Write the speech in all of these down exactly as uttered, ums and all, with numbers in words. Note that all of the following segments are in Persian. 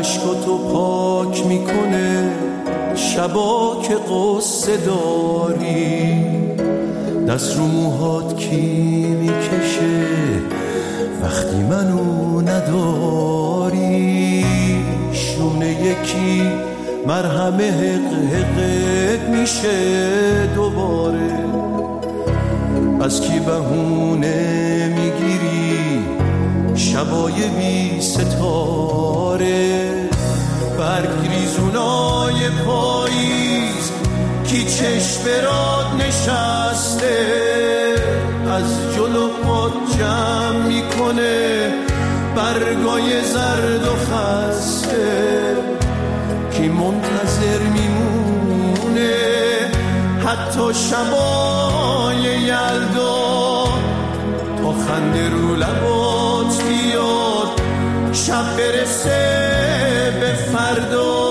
عشقاتو پاک میکنه شبا که قصه داری، دست رو موهات کی میکشه وقتی منو نداری، شونه یکی مرهمه حق حقت میشه دوباره، از کی بهونه میگیری شبای بی ستاره، برگ ریزونای پاییز کی چشم برات نشسته، از جلو پات جمع میکنه برگای زرد و خسته، کی منتظر میمونه حتی شبای یلدا تا خنده رو لبات بیاد شب برسه به فردا.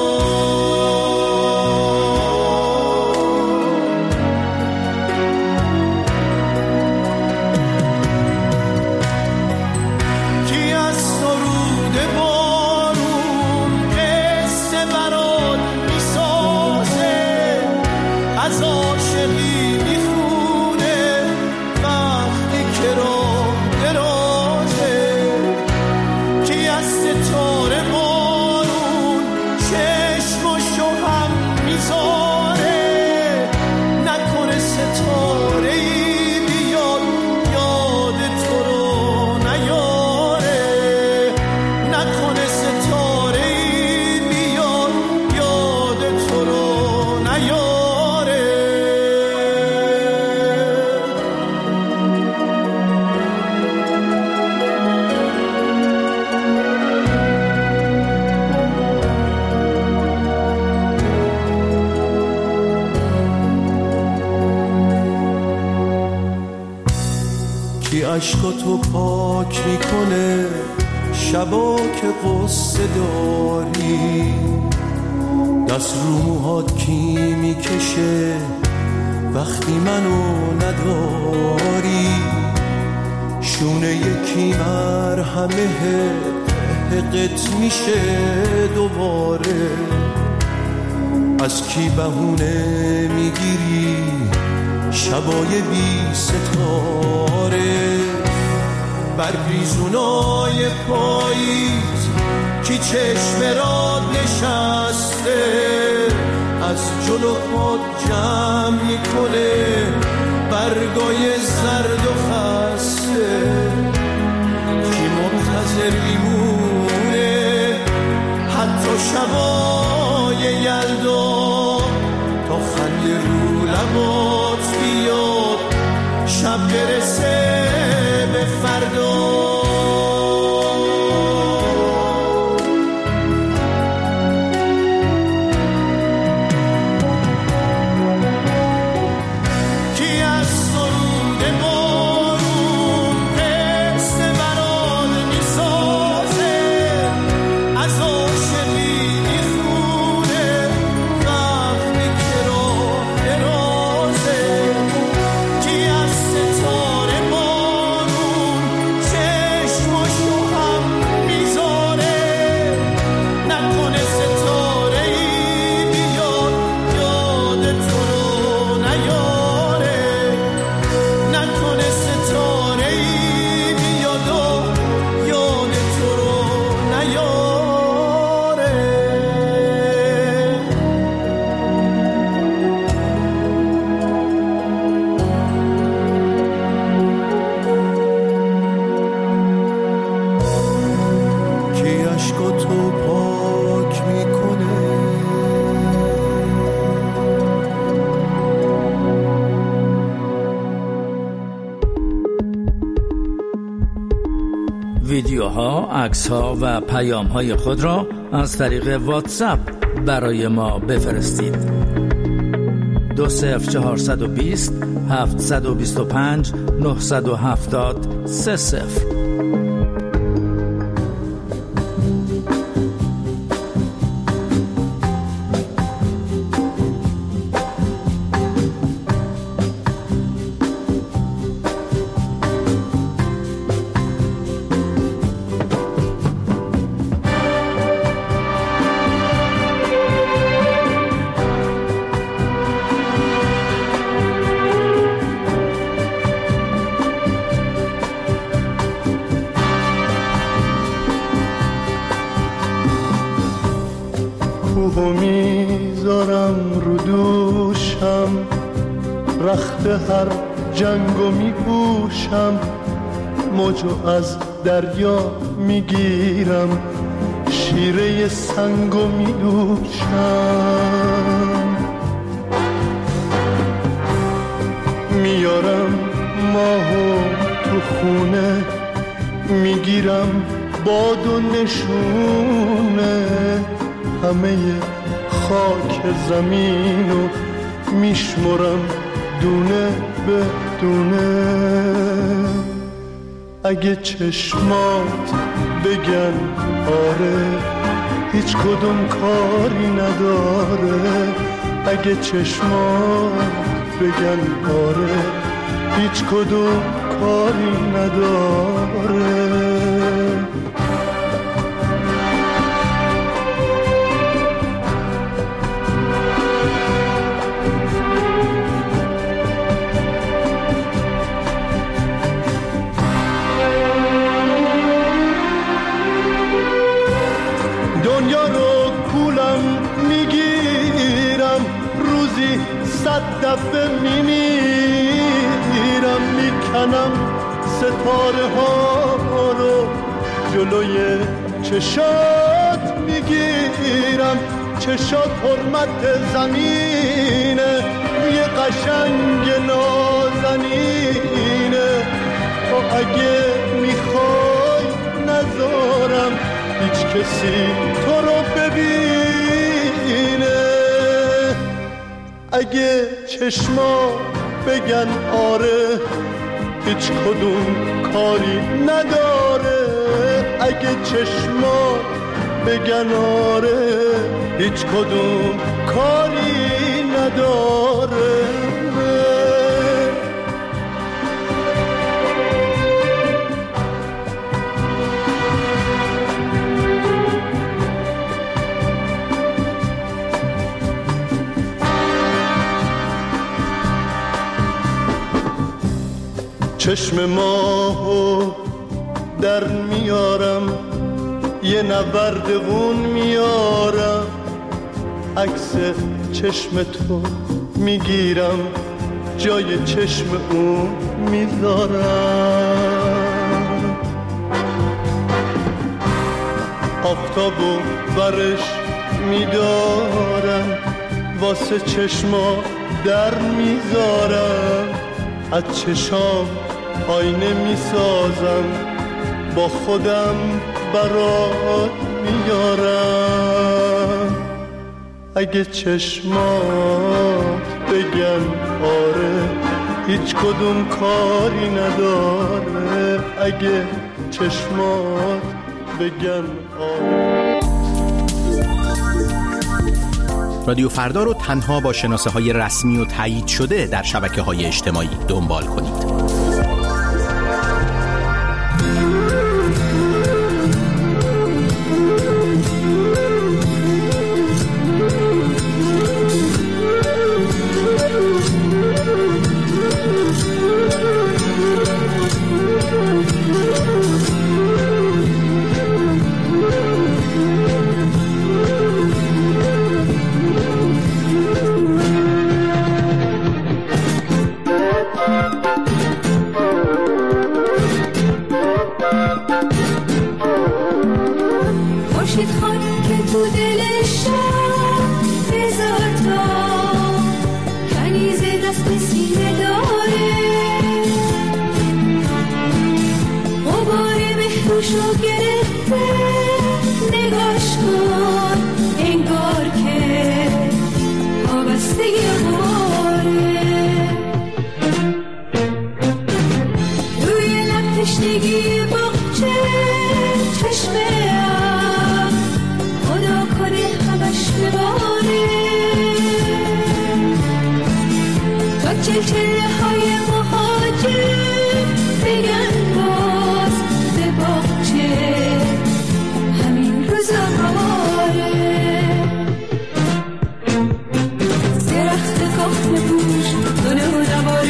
عشقاتو پاک میکنه شبا که قصه داری، دست رو موهات کی میکشه وقتی منو نداری، شونه یکی مرهمه حقت میشه دوباره، از کی بهونه میگیری شبای بی ستاره، برگریزونای پاییز کی چشم راد نشسته، از جلو پات جمع میکنه برگای زرد و خسته، کی منتظر میمونه حتی شبای یلدا تا خنده رو لبات بیاد شب برسه به فردا. ویدیوها، عکس‌ها و پیام‌های خود را از طریق واتساپ برای ما بفرستید. دو صفر چهارصد و بیست هفتصد و بیست و پنج نهصد و هفتاد سه صفر. کوهو میذارم رو دوشم، رخت هر جنگو میپوشم، موجو از دریا میگیرم، شیره سنگو میدوشم. میارم ماهو تو خونه، میگیرم باد و نشونه، همه خاک زمینو میشمرم دونه به دونه. اگه چشمات بگن آره، هیچ کدوم کاری نداره. اگه چشمات بگن آره، هیچ کدوم کاری نداره. دنیا رو کولم میگیرم، روزی صد دفعه میمیرم، میکنم ستاره ها رو جلوی چشات میگیرم. چشات حرمت زمینه، یه قشنگ نازنینه. و اگه میخوای نذارم هیچ کسی تو رو ببینه. اگه چشما بگن آره، هیچ کدوم کاری نداره. اگه چشما بگن آره، هیچ کدوم کاری نداره. چشم ماهو در میارم، یه نبردگون میارم، عکس چشم تو میگیرم، جای چشم اون میذارم. آفتابو برش میدارم، واسه چشما در میذارم. از چشام آینه میسازم، با خودم برات میارم. اگه چشمات بگن آره، هیچ کدوم کاری نداره. اگه چشمات بگن آره. رادیو فردا رو تنها با شناسه های رسمی و تایید شده در شبکه های اجتماعی دنبال کنید.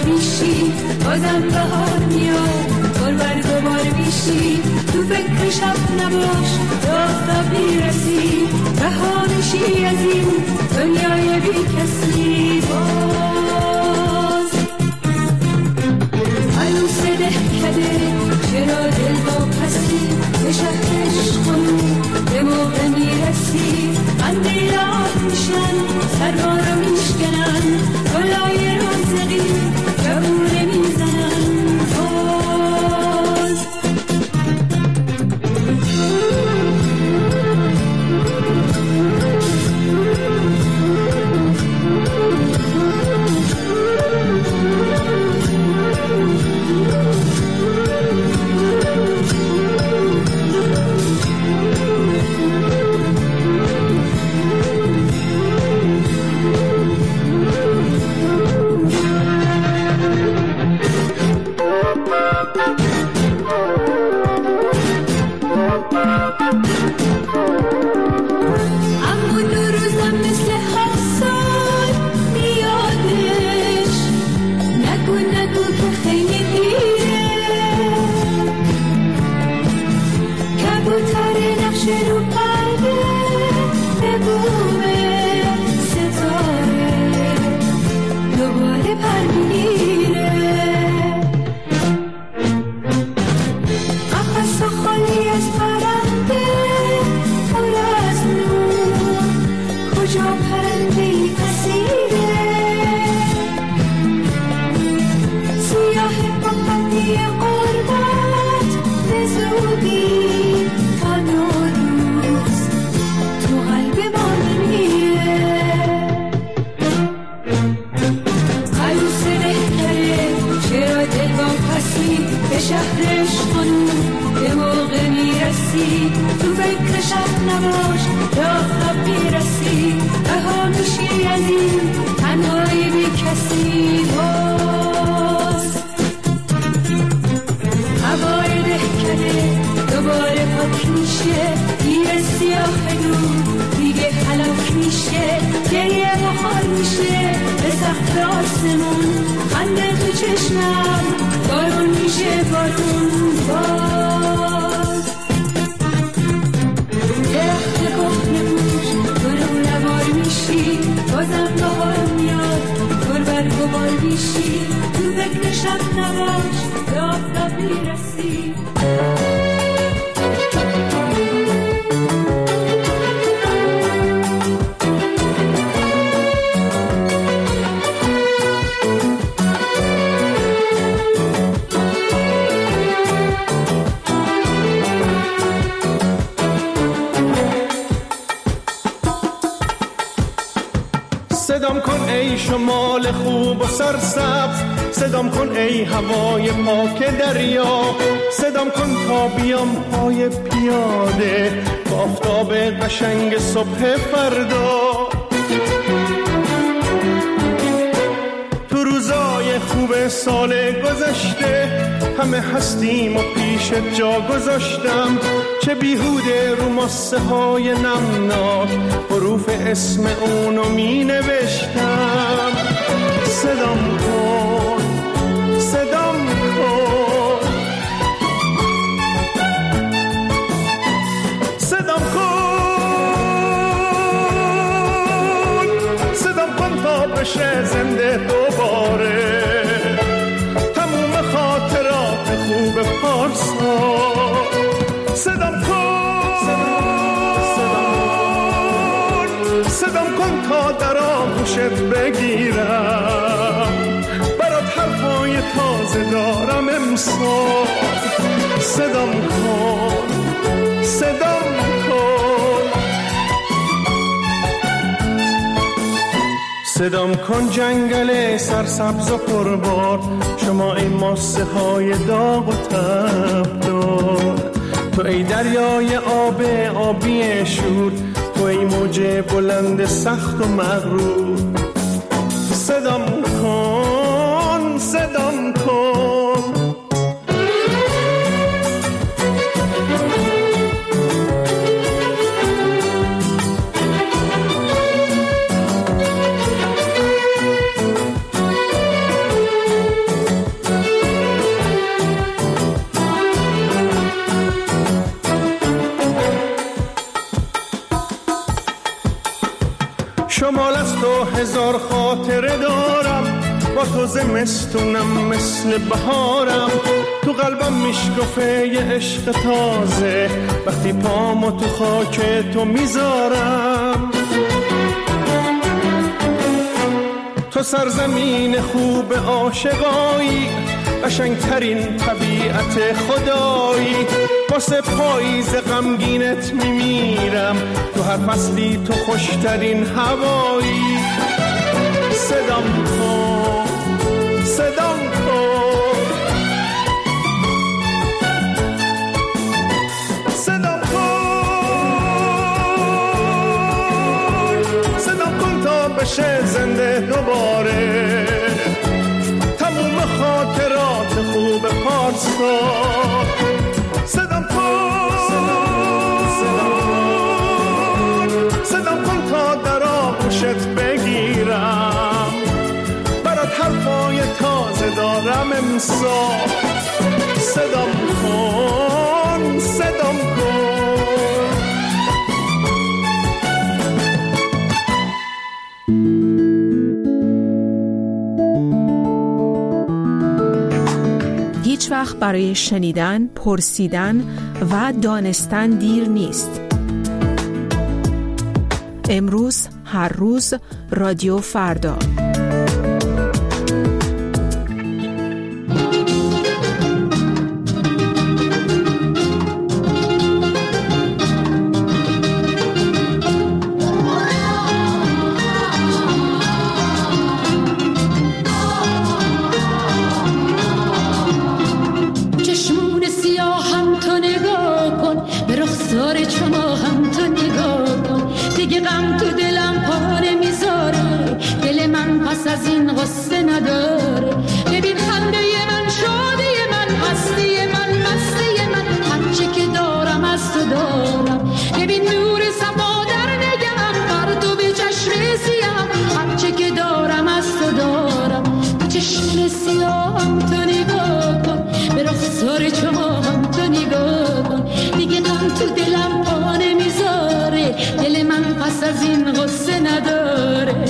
بازم بهار میاد، بار بر دوبار میشی تو فکر شب شب نباش تا میرسی رهانشی از این دنیای بی کسی. باز عروس دهکده چرا دل با پسی به شهرش خونی به موقع میرسی. قندیلات میشن سرها رو میشکنن گلای رازقی جوونه میزنن. باز صدام کن ای شمال خوب و سرسبز، صدام کن ای هوای پاک دریا، صدام کن تا بیام پای پیاده با آفتاب قشنگ صبح فردا. تو روزای خوب سال گذشته همه هستیم و پیش جا گذاشتم، چه بیهوده رو ماسه های نمناک حروف اسم اونو می نوشتم. صدام کن صدام کن صدام کن صدام کن تا بشه زنده دوباره تموم خاطرات خوب پارسا. صدام کن صدام کن تا در آغوشت بگیرم، برات حرفای تازه دارم امسال. صدام کن صدام کن صدام کن جنگل سرسبز و پربار، شما این ماسه های داغ و تبدار. تو ای دریای آب آبی شور، تو ای موج بلند سخت و مغرور. صدام کن صدام کن شمال از تو هزار خاطره دارم، با تو زمستونم مثل بهارم، تو قلبم میشکفه یه عشق تازه وقتی پامو تو خاک تو میذارم. تو سرزمین خوب عاشقایی، قشنگترین طبیعت خدایی، واسه پاییز غمگینت میمیرم، تو هر فصلی تو خوشترین هوایی. صدام کن صدام کن صدام کن صدام کن تا بشه زنده دوباره تموم خاطرات خوب پارسا. صدام کن صدام کن تا در آغوشت بگیرم، برات حرفای تازه دارم امسال. صدام کن صدام کن. هیچ وقت برای شنیدن، پرسیدن و دانستن دیر نیست. امروز، هر روز، رادیو فردا. از این غصه نداره. ببین خنده من، شادی من، هستی من، مستی من، هرچی که دارم از تو دارم. ببین نور صفا در نگم، پرتو به چشم سیام، هرچی که دارم از تو دارم. به چشم سیام تو نگاه کن، به رخسار چماهم تو نگاه کن. دیگه غم تو دلم پا نمیذاره، دل من پس از این غصه نداره.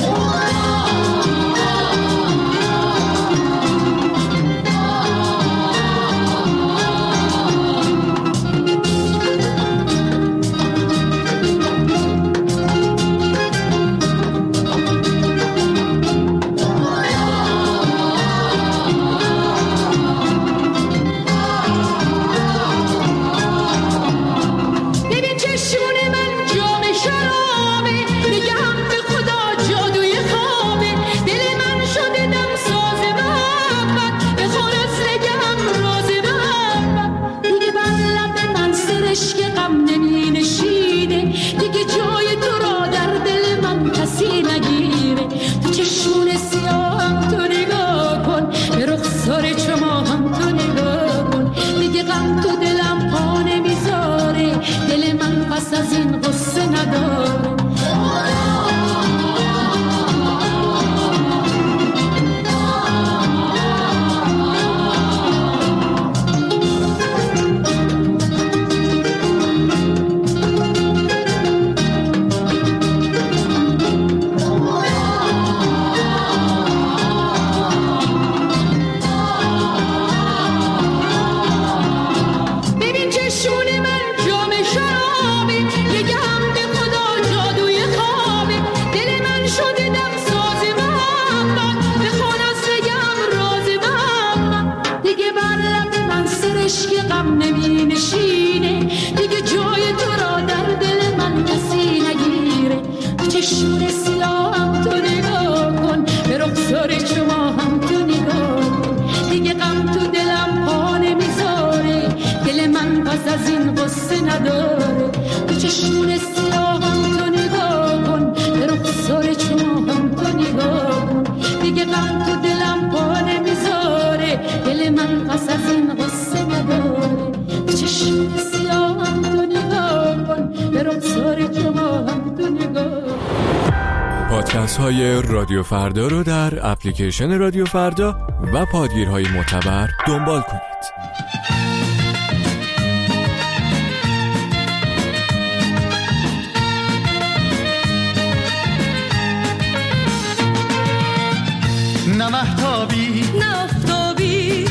پادکست های رادیو فردا رو در اپلیکیشن رادیو فردا و پادگیرهای معتبر دنبال کنید.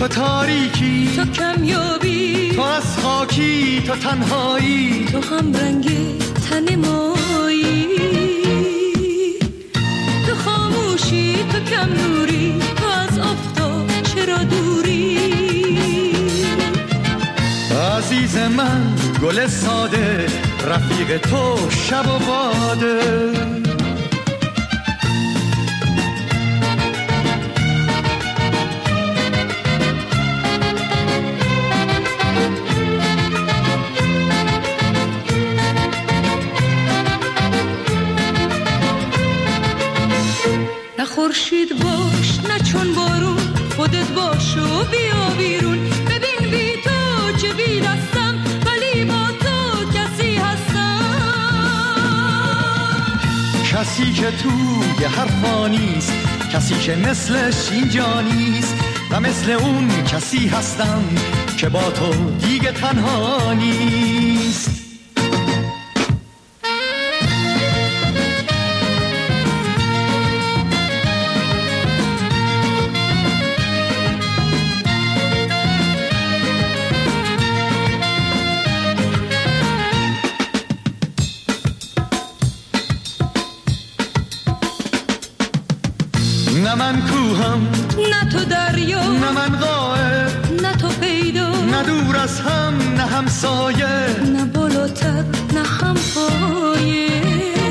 تاریکی، تو کمیابی، تو از خاکی، تو تنهایی، تو هم رنگ تن مایی، تو خاموشی، تو کم نوری، تو از آفتاب چرا دوری؟ عزیز من گل ساده، رفیق تو شب و باده. نه خورشید باش نه چون بارون، خودت باش و بیا بیرون. ببین بی تو چه بی دستم، ولی با تو کسی هستم. کسی که توی حرفا نیست، کسی که مثلش اینجا نیست، و مثل اون کسی هستم که با تو دیگه تنها نیست. نه من کوهم، نه تو دریا، نه من غائب، نه تو پیدا، نه دور از هم، نه همسایه، نه بالاتر، نه هم پایه.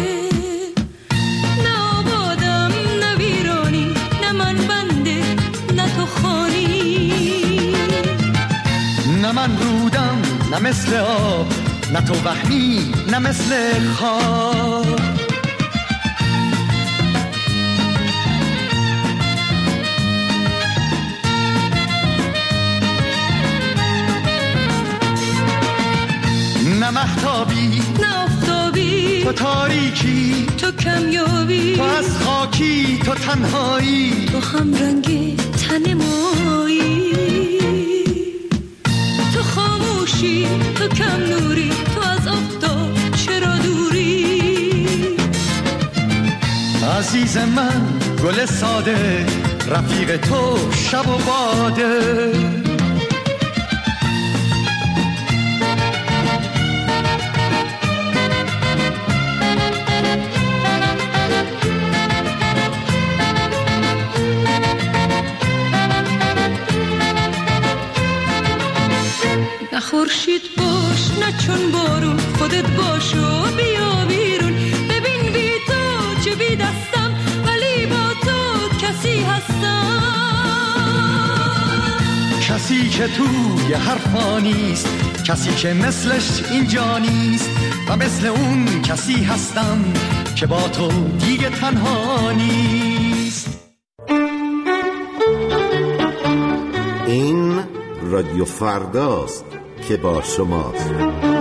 نه آبادم، نه ویرانی، نه من بنده، نه تو خانی. نه من رودم، نه مثل آب، نه تو وهمی، نه مثل خواب. نه مهتابی، نه آفتابی، تو تاریکی، تو کمیابی، تو از خاکی، تو تنهایی، تو هم رنگ تن مایی، تو خاموشی، تو کم نوری، تو از آفتاب چرا دوری؟ عزیز من گل ساده، رفیق تو شب و باده. نه خورشید باش نه چون بارون، خودت باش و بیا بیرون. ببین بی تو چه بی دستم، ولی با تو کسی هستم. کسی که توی حرفا نیست، کسی که مثلش اینجا نیست، و مثل اون کسی هستم که با تو دیگه تنها نیست. این رادیو فرداست که با شماست.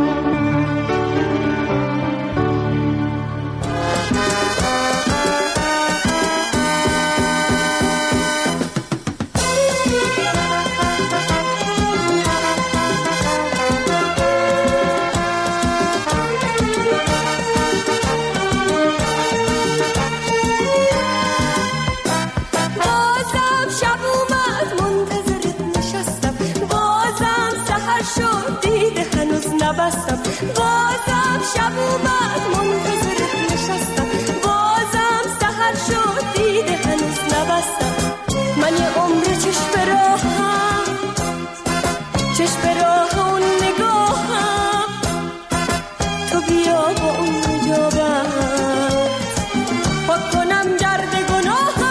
بازم شب اومد منتظرت نشستم، بازم سحر شد دیده هنوز نبستم. من یه عمر چشم به راهم، چشم به راه اون نگاهم، تو بیا با اون نجابت پاک کنم درد گناهم.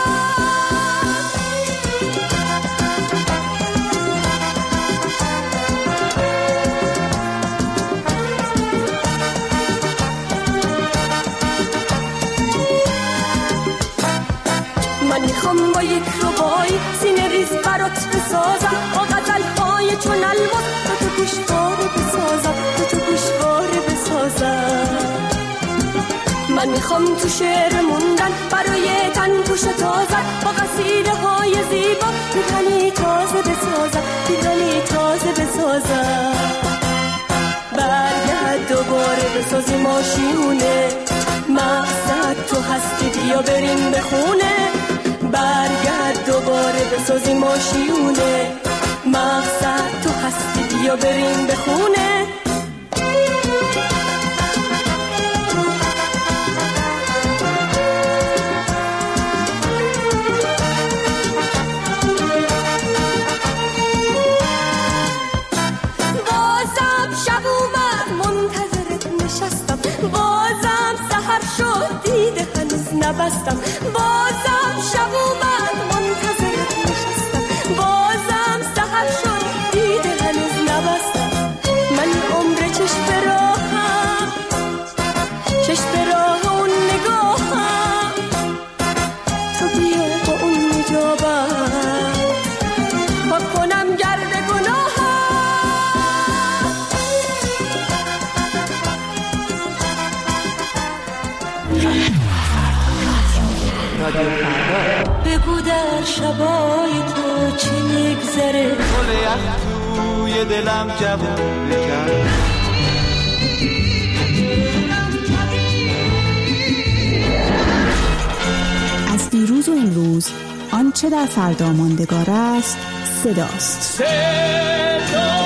من میخوام با یک ربای سینه ریز برات بسازم، با غزل‌های چون الماس تو تو گوشواره بسازم، تو تو گوشواره بسازم. من میخوام تو شعر موندن برای تن پوش تازه، با قصیده های زیبا پیرهنی تازه بسازم، پیرهنی تازه بسازم. برگرد دوباره بسازی ماشیونه، مقصد تو هستی بیا بریم به خونه. برگرد دوباره بسازیم ماشیونه، مقصد تو هستی بیا بریم به خونه. بازم شب اومد منتظرت نشستم، بازم سحر شد دیده هنوز نبستم، بازم شب اومد منتظرت نشستم، بازم سحر شد دیده هنوز نبستم. من عمر چشم به راهم، چشم به راه اون نگاهم، تو بیا با اون نجابت پاک کنم گرد گناهم. بگو در شبای تو چی میگذره، گل یخ توی دلم جوون بکن. از دیروز و امروز آنچه در فردا ماندگار است صداست. صدا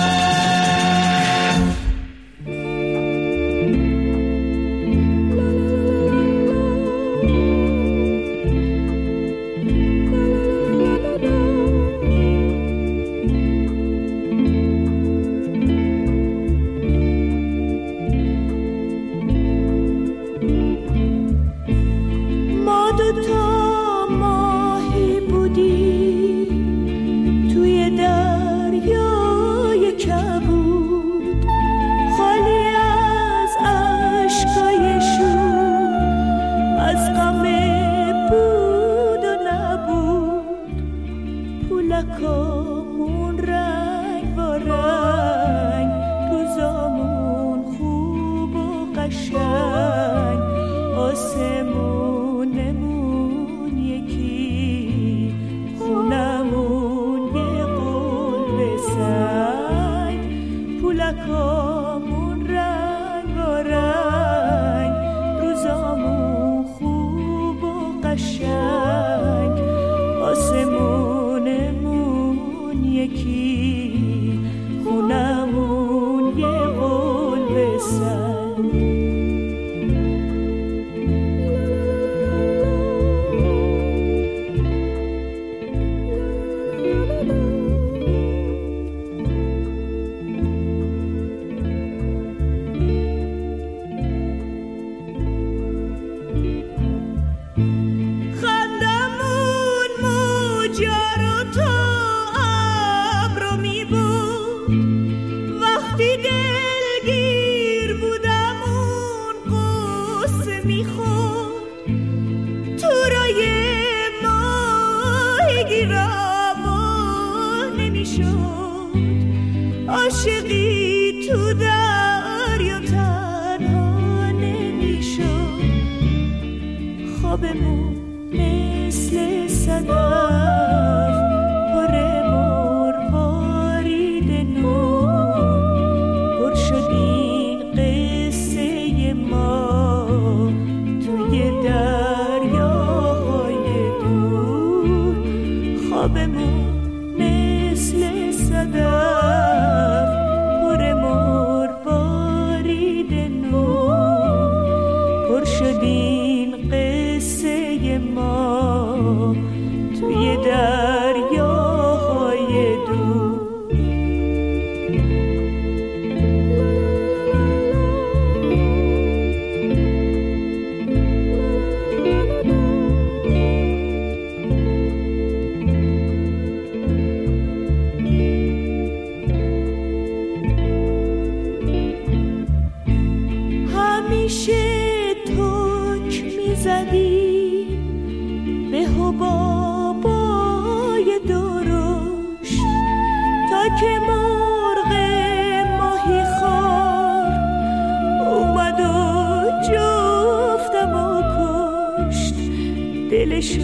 دلش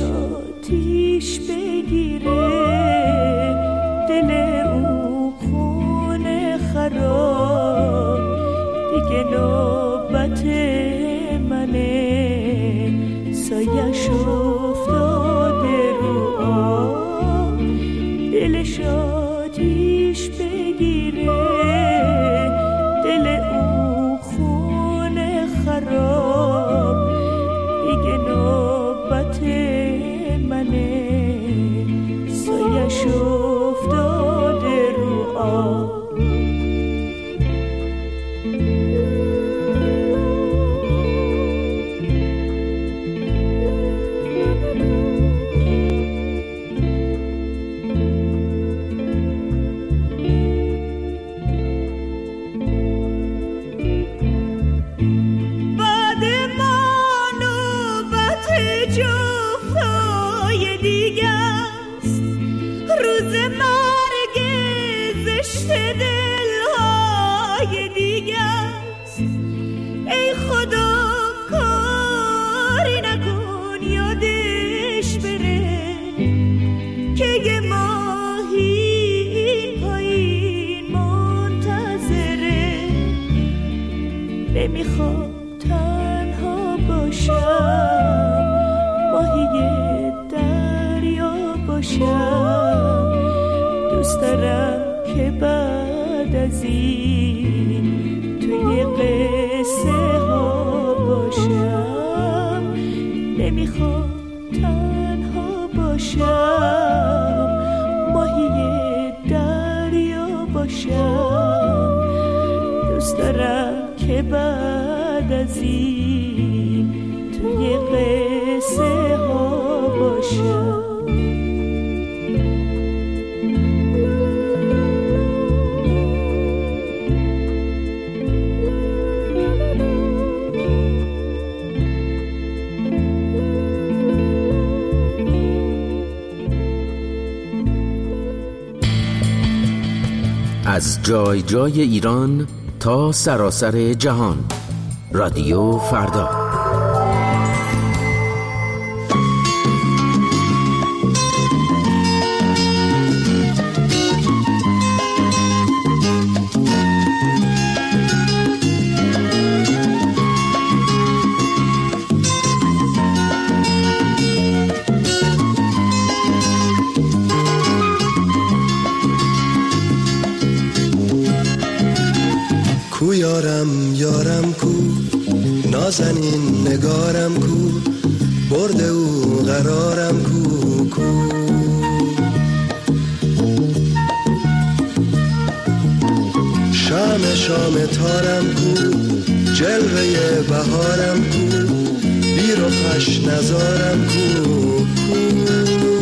آتیش بگیره، دل اون خونه خراب، دیگه نوبت منه، سایش افتاده نمیخوام تنها باشم، ماهی دریا باشم. دوست دارم که بعد از این توی قصه ها باشم. نمیخوام تنها باشم، ماهی دریا باشم. دوست دارم که بعد از این توی قصه ها باشم. از جای جای ایران تا سراسر جهان، رادیو فردا. کو یارم یارم کو، نازنین نگارم کو، برده او قرارم کو کو. شام شام تارم کو، جلوه بهارم کو، بیر و خوش نزارم کو کو.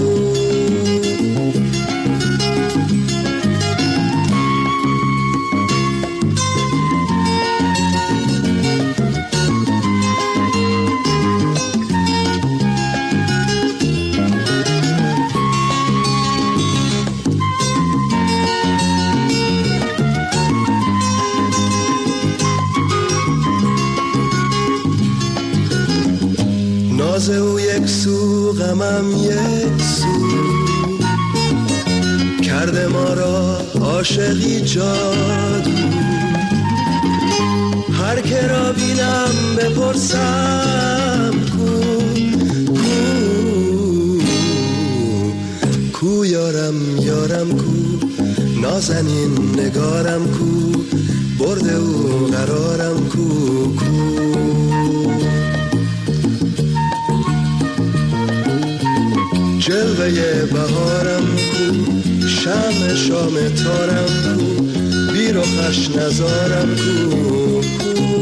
ناز او یک سو غمم یک سو، کرده ما را عاشقی جادو. هر که را بینم بپرسم کو کو کو یارم یارم کو، نازنین نگارم کو، برده او قرارم کو کو. جلوه بهارم کو، شم شام تارم کو، بیر و خوش نزارم کو کو.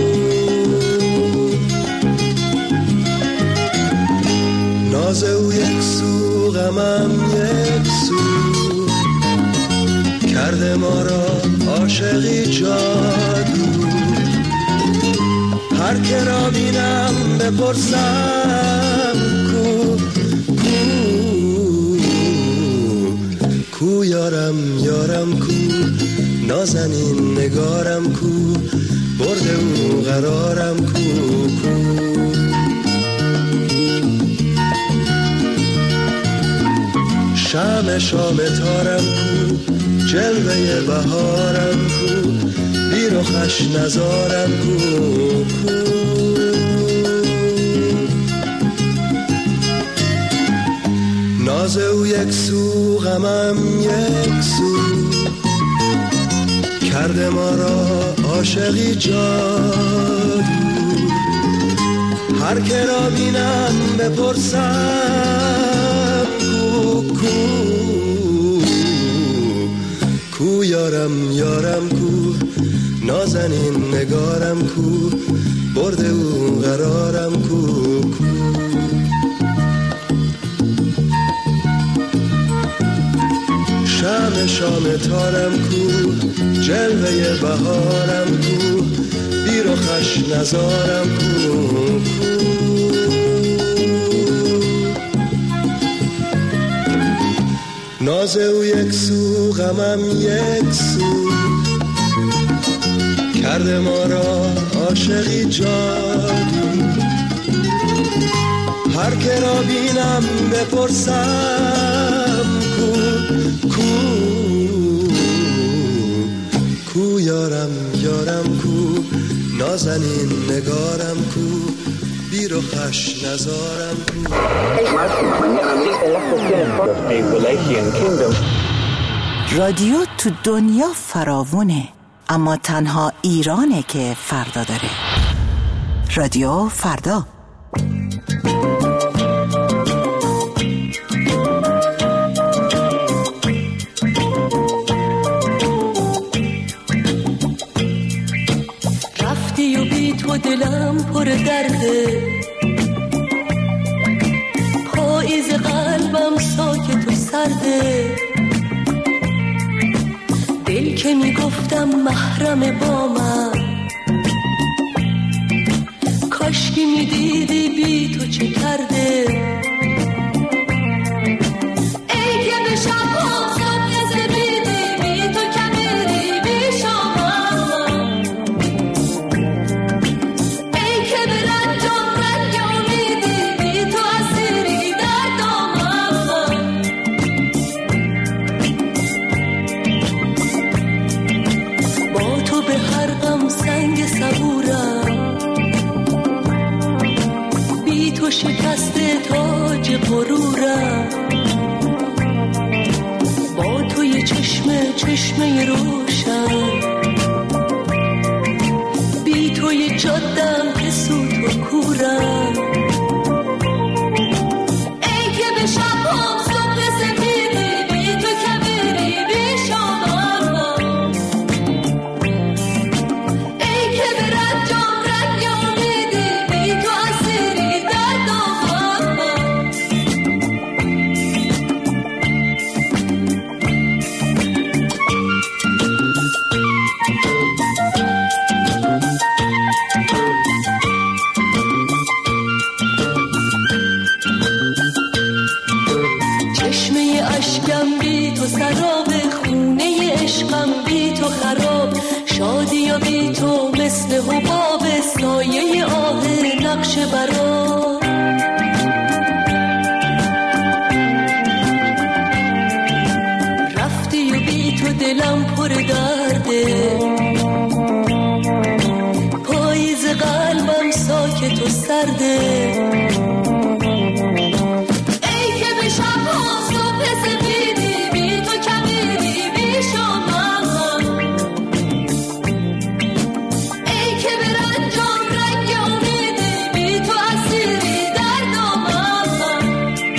ناز او یک سو غمم یک سو، کرده ما را عاشقی جادو. هر که را بینم بپرسم کو کو یارم یارم کو، نازنین نگارم کو، برده او قرارم کو کو. شم شام تارم کو، جلوه بهارم کو، بیر و خوش نزارم کو کو. ناز او یک سو غمم یک سو، کرده ما را عاشقی جادو. هر که را بینم بپرسم کو کو کو یارم یارم کو، نازنین نگارم کو، برده او قرارم کو کو. شم شام تارم کو، جلوه بهارم کو، بیر و خوش نزارم کو کو. ناز او یک سو غمم یک سو، کرده ما را عاشقی جادو. هر که را بینم بپرسم کو کو کو یارم یارم کو، نازنین نگارم کو، بی رخش نزارم کو. رادیو تو دنیا فراوونه، اما تنها ایرانه که فردا داره. رادیو فردا. رفتی و بی تو دلم پر درده، پاییز قلبم ساکت و سرده. دل که میگفتم محرم با من، کاشکی میدیدی بی تو چه کرده. ای که به شب ها صبح زبیدی بی تو کمیری بی شامم، ای که به رنجم رنگ امیدی بی تو اسیری در دامم. با تو به هر غم سنگ صبورم، بی تو شکسته تاج غرورم. با تو یه چشمه چشمه روشن، بی تو یه جادم که سوت و کورم. ای که به شب هم صبح سفیدی بی تو کبیری بی شامم، ای که به رنجم رنگ امیدی بی تو اسیری در دامم. چشمه اشکم بی تو سراب، خونه عشقم بی تو خراب. شادی و بی تو مثل حباب، سایه آه نقش برا. رفتی و بی تو دلم پر درده، پاییز قلبم ساکت و سرده. ای که به شب ها صبح سفیدی بی تو کمیری بی شامم، ای که به رنجم رنگ امیدی بی تو اسیری در دامم.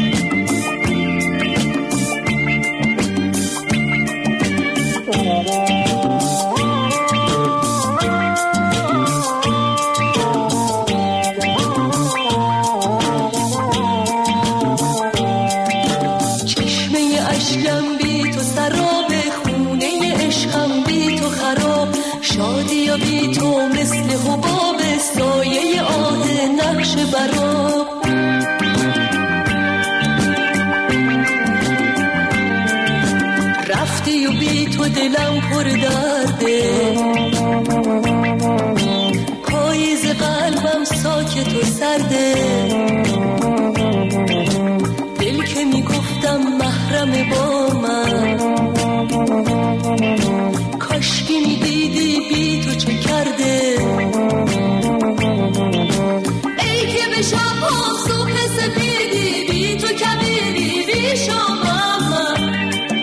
چشمه اشکم بی تو سراب، خونه عشقم بی تو خراب. شادی و بی تو مثل حباب، سایه آه نقش برا. رفتی و بی تو دلم پر درده، پاییز قلبم ساکت و سرده. دل که میگفتم محرم با من، کاشکی میدیدی بی تو چه کرده. ای که به شب هم صبح سفیدی بی تو کمیری بی شامم،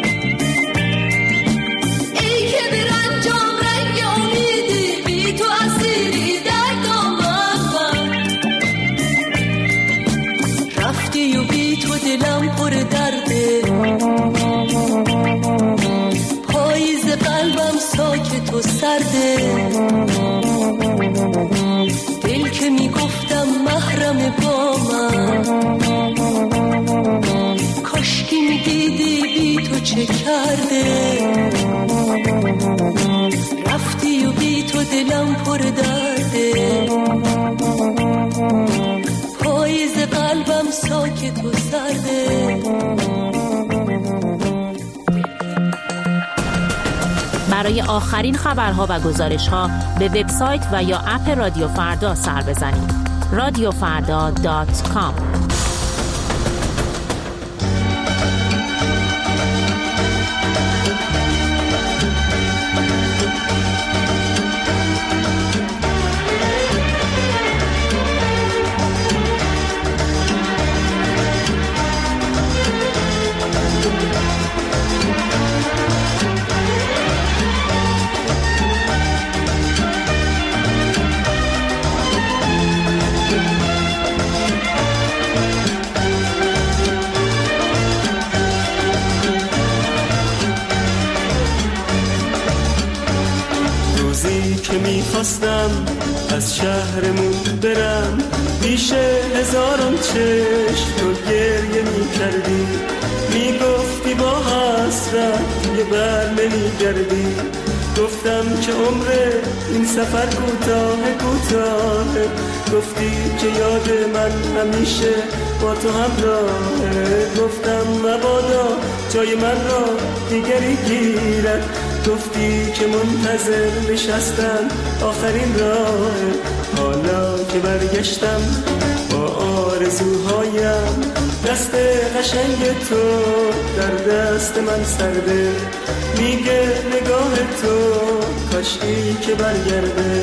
ای که به رنجم رنگ امیدی بی تو اسیری در دامم. رفتی و بی تو دلم پر درده، پاییز قلبم ساکت و سرده. دل که میگفتم محرم با من، کاشکی میدیدی بی تو چه کرده. رفتی و بی تو دلم پر درده، پاییز قلبم ساکت و سرده. برای آخرین خبرها و گزارشها به وبسایت و یا اپ رادیو فردا سر بزنید. رادیو فردا دات کام. میخواستم از شهرمون برم، پیش هزاران چشم تو گریه میکردی، میگفتی با حسرت دیگه بر نمیگردی. گفتم که عمر این سفر کوتاه کوتاه، گفتی که یاد من همیشه با تو همراهه. گفتم مبادا جای من را دیگری گیرد، گفتی که منتظر نشستن آخرین راه. حالا که برگشتم با آرزوهایم، دست قشنگ تو در دست من سرده، میگه نگاه تو کاشکی که برگرده.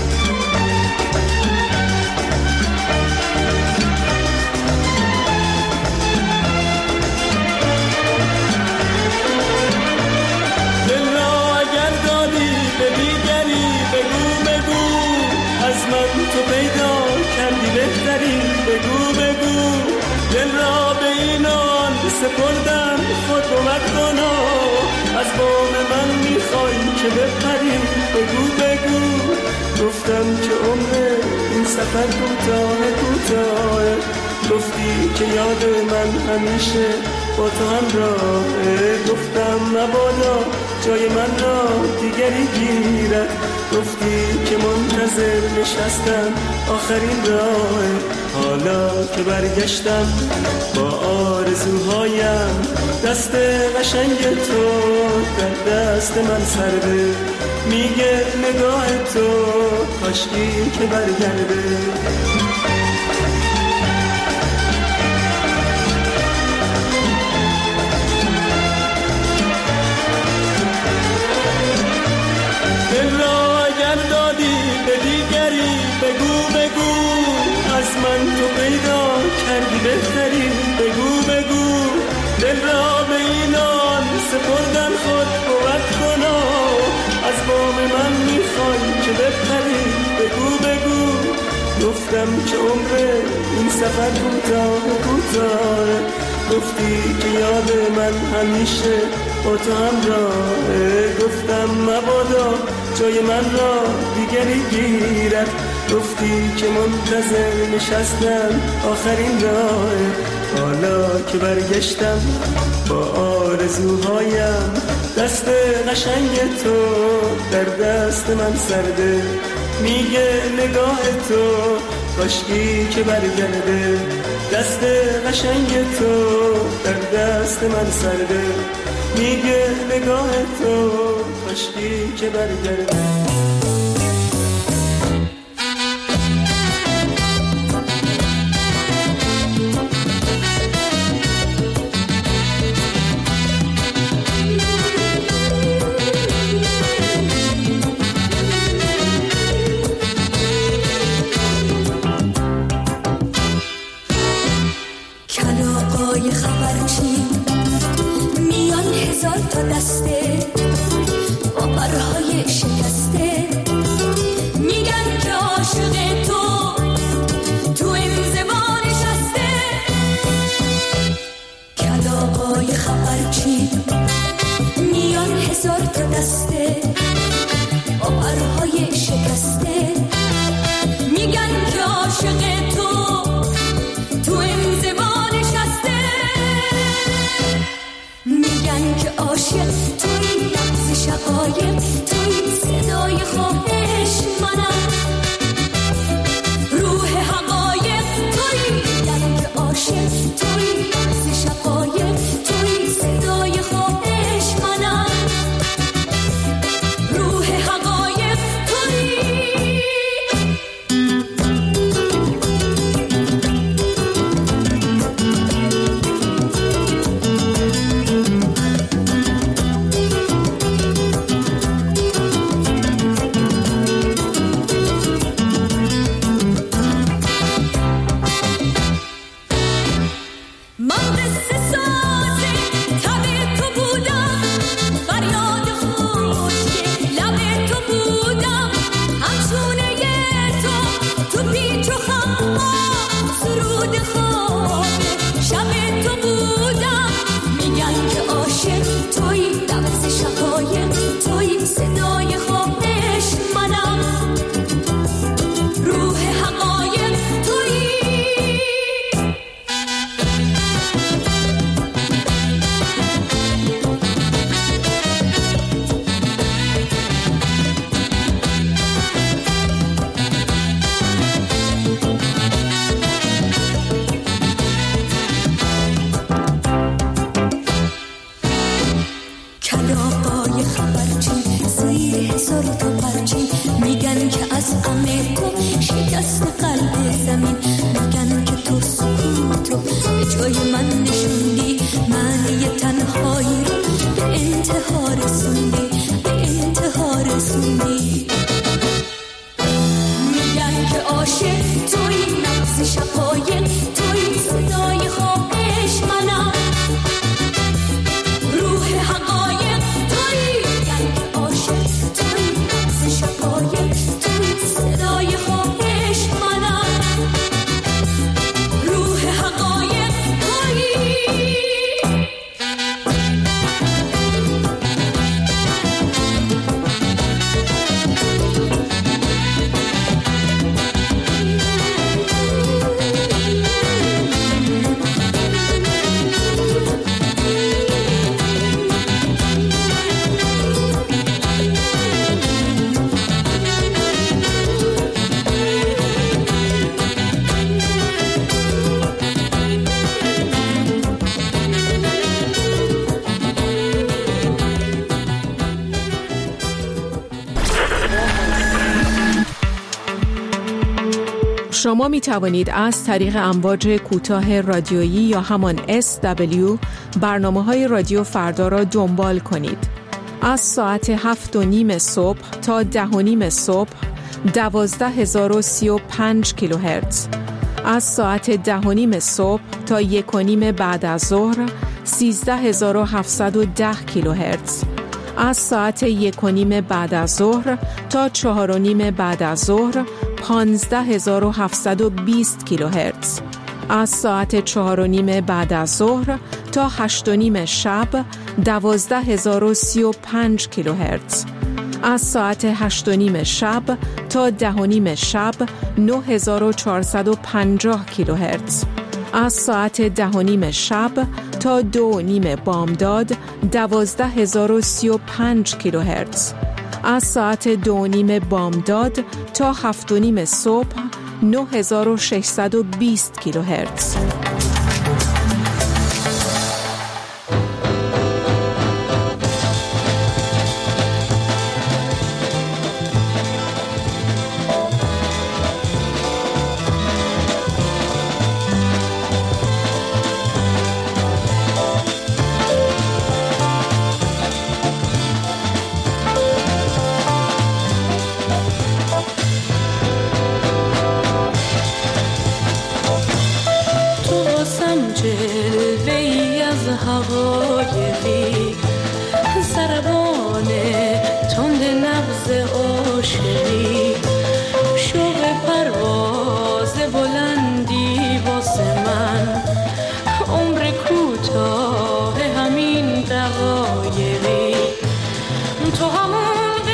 دل را اگر دادی به دیگری بگو بگو، از من تو پیدا کردی بهتری بگو بگو. دل را به اینان سپردم خود بمد کنا، از بام من میخوای که بپری بگو بگو. گفتم که عمر این سفر کوتاه کوتاه، گفتی که یاد من همیشه با تو همراهه. گفتم مبادا جای من را دیگری گیرد، گفتی که منتظر نشستم آخرین راه. حالا که برگشتم با آرزوهایم، دست قشنگ تو در دست من سرده، میگه نگاه تو کاشکی که برگرده. دل را اگر دادی به دیگری بگو بگو، از من تو پیدا کردی بهتری بگو بگو. دل را به اینان سپردن خود بود کنا، از بام من میخوای که بپری بگو بگو. گفتم که عمر این سفر کوتاه کوتاه، گفتی که یاد من همیشه با تو همراهه. گفتم مبادا جای من را دیگری گیرد، گفتی که منتظر نشستم آخرین راه. حالا که برگشتم با آرزوهایم، دست قشنگ تو در دست من سرده، میگه نگاه تو کاشکی که برگرده. دست قشنگ تو در دست من سرده، میگه نگاه تو کاشکی که برگرده. دسته با پرهای شکسته، میگن که عاشق تو تو انزوا نشسته. کلاغای خبرچی میان هزار تا دسته با پرهای شکسته، میگن که عاشق تو تو انزوا نشسته. میگن که عاشق توی لحظه شقایق، توی صدای خواهش منم، روح حقایق توی. میگن که عاشق توی لحظه شقایق، توی صدای خواهش منم، روح حقایق توی. عاشق توی، نبض شقایق توی، صدای خواهش منم، روح حقایق توی، گنگ عاشق توی، نبض شقایق توی، صدای خواهش منم، روح حقایق توی. شما می توانید از طریق امواج کوتاه رادیویی یا همان اس دبلیو برنامه‌های رادیو فردا را دنبال کنید. از ساعت هفت و نیم صبح تا ده و نیم صبح دوازده هزار و سی و پنج کیلوهرتز، از ساعت ده و نیم صبح تا یک و نیم بعد از ظهر سیزده هزار و هفتصد و ده کیلوهرتز، از ساعت یک و نیم بعد از ظهر تا چهار و نیم بعد از ظهر پانزده هزار و هفتصد و بیست کیلوهرتز، از ساعت چهار و نیم بعد از ظهر تا هشت و نیم شب دوازده هزار و سی و پنج کیلوهرتز، از ساعت هشت و نیم شب تا ده و نیم شب نه هزار و چهارصد و پنجاه کیلوهرتز، از ساعت ده و نیم شب تا دو و نیم بامداد دوازده هزار و سی و پنج کیلوهرتز، از ساعت دو و نیم بامداد تا هفت و نیم صبح نه هزار و ششصد و بیست کیلوهرتز. جلوه‌ای از حقایقی، ضربان تند نبض عاشقی، شوق پرواز بلندی واسه من، عمر کوتاه همین دقایقی، تو همون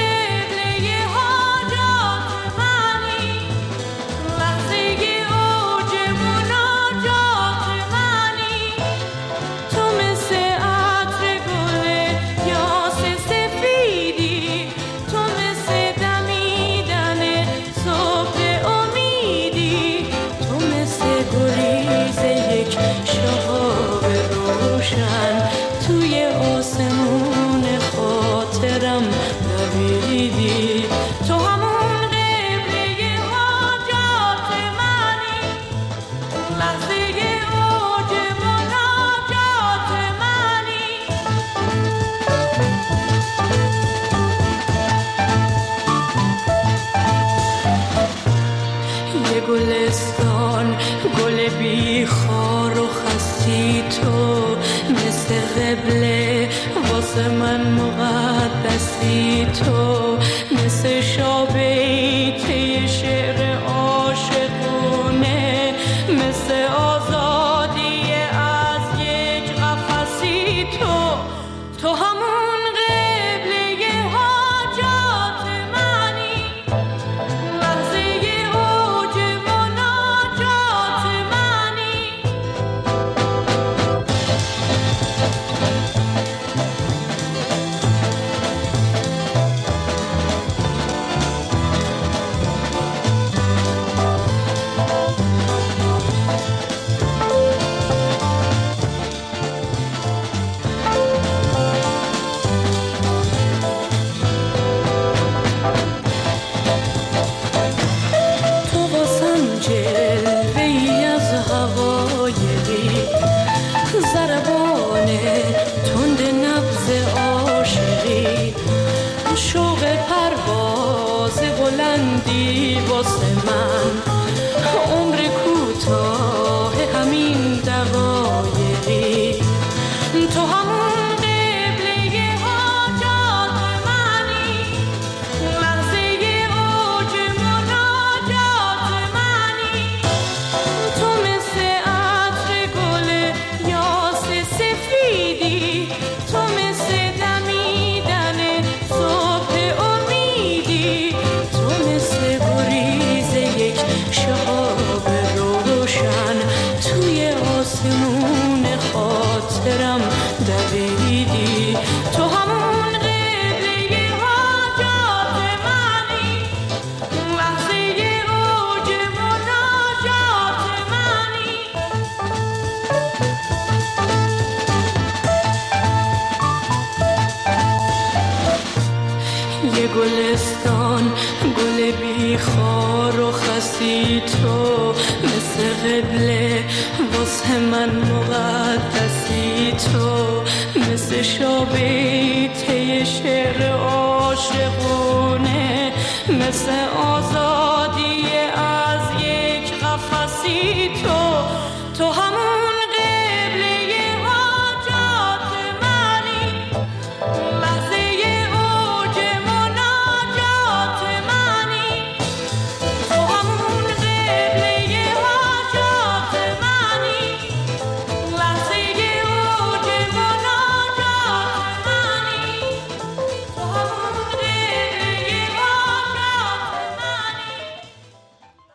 توی آسمون خاطرم نویدی، تو همون قبله حاجات منی، لحظه اوج مناجات منی. یه گلستان گل بی خار و خستی، تو مثل قبله واسه من مقدسی، تو مثل شابیته شعر عاشقونه، مثل آزادی از یک قفسی، تو تو همون قبله حاجات منی، لحظه اوج مناجات منی. جلوه‌ای از حقایقی، ضربان تند نبض عاشقی، شوق پرواز بلندی واسه من، شهاب روشن توی آسمون خاطرم دویدی. تو همون قبله حاجات منی، لحظه اوج مناجات منی. یه گلستان گل بیخار و خسی تو، مثل قبله واسه من مقدسی تو، مثل شابیته شعر عاشقونه، مثل آزاد